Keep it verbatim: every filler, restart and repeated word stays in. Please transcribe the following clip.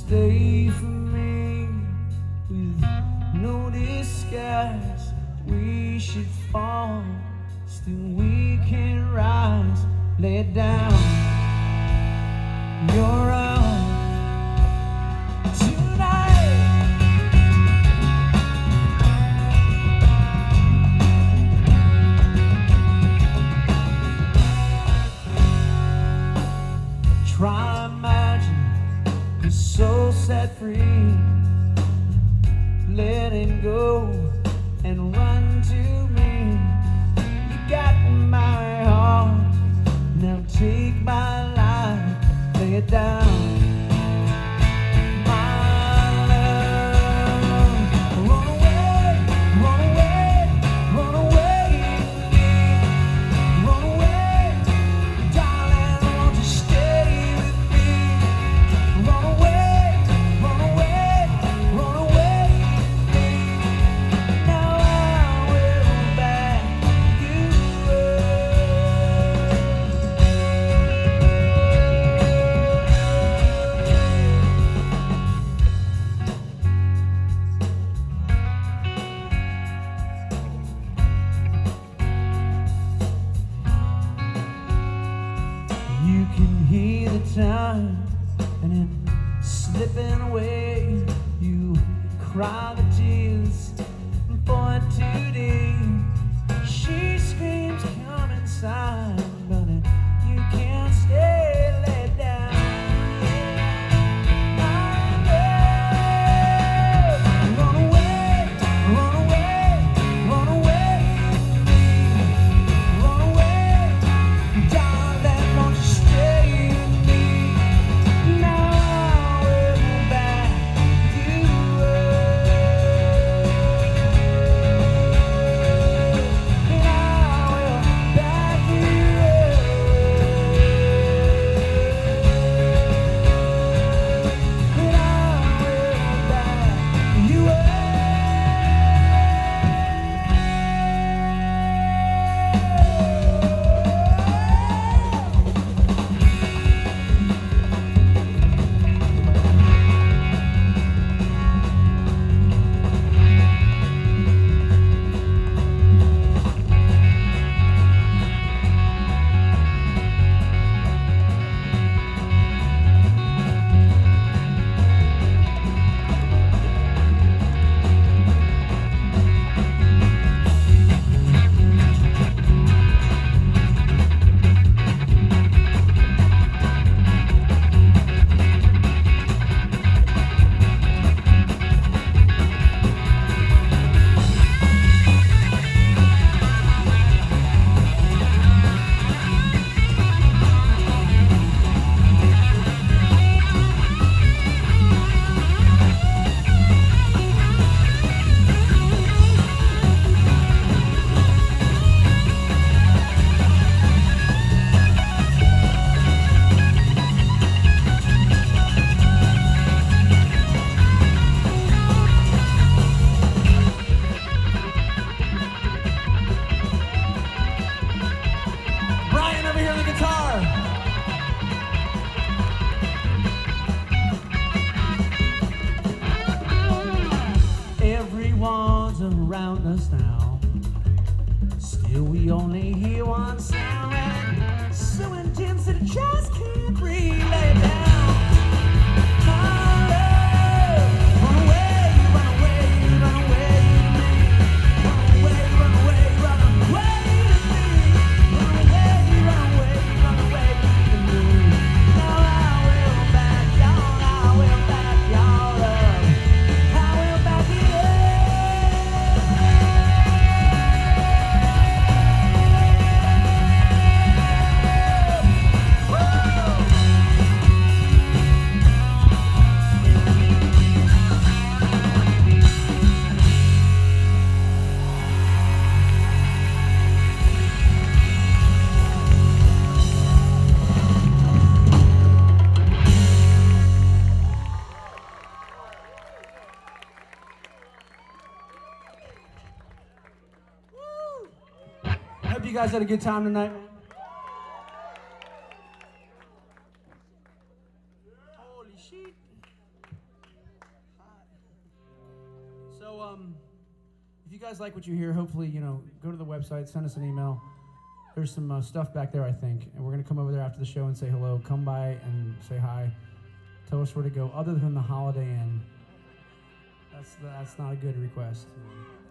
stay for me with no disguise. We should fall, still we can rise. Lay down your arms tonight. Try imagine your soul set free, letting go and run to me. You got my heart, now take my life, lay it down. You can hear the time and it slipping away. You cry the tears for today. She screams, come inside, but you can't stay, lay down. Run away, run away, run away, run away, darling, won't you stay with me? Now I will back you up, and I will back you up, and I will back you up. Brian over here on the guitar. Everyone's around us now, still we only hear one sound, and so intense that it just can't breathe. Lay it down, my love. Run away, run away, run away to me. Run away, run away, run away to me. Run away, run away, run away to me. Now I will back y'all, I will back y'all up. I will back it up. I hope you guys had a good time tonight, man. Holy shit. um, if you guys like what you hear, hopefully, you know, go to the website, send us an email. There's some uh, stuff back there, I think, and we're going to come over there after the show and say hello. Come by and say hi. Tell us where to go, other than the Holiday Inn. That's, that's not a good request.